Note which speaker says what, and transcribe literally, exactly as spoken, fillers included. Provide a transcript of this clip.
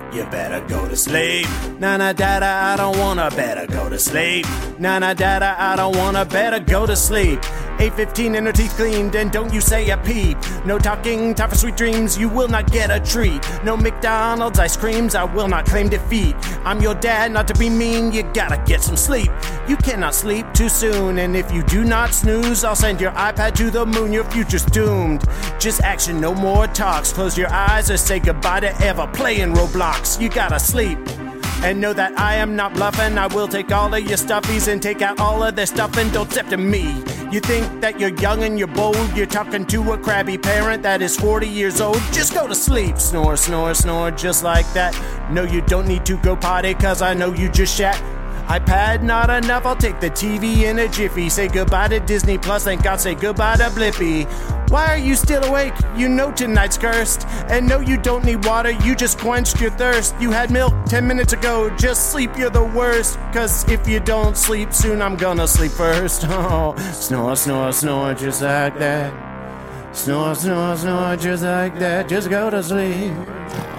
Speaker 1: You better go to sleep. Nana dada, I don't wanna better go to sleep. Nana dada, I don't wanna better go to sleep. eight fifteen and her teeth cleaned, and don't you say a peep. No talking, time for sweet dreams, you will not get a treat. No McDonald's ice creams, I will not claim defeat. I'm your dad, not to be mean, you gotta get some sleep. You cannot sleep too soon, and if you do not snooze, I'll send your iPad to the moon, your future's doomed. Just action, no more talks, close your eyes or say goodbye to ever playing Roblox. You gotta sleep. And know that I am not bluffing. I will take all of your stuffies and take out all of their stuff and don't step to me. You think that you're young and you're bold. You're talking to a crabby parent that is forty years old. Just go to sleep. Snore, snore, snore, just like that. No, you don't need to go potty, cause I know you just shat. iPad not enough, I'll take the T V in a jiffy. Say goodbye to Disney Plus, thank God, say goodbye to Blippi. Why are you still awake? You know tonight's cursed. And no, you don't need water, you just quenched your thirst. You had milk ten minutes ago, just sleep, you're the worst. Cause if you don't sleep soon, I'm gonna sleep first. Oh, snore, snore, snore, just like that. Snore, snore, snore, just like that, just go to sleep.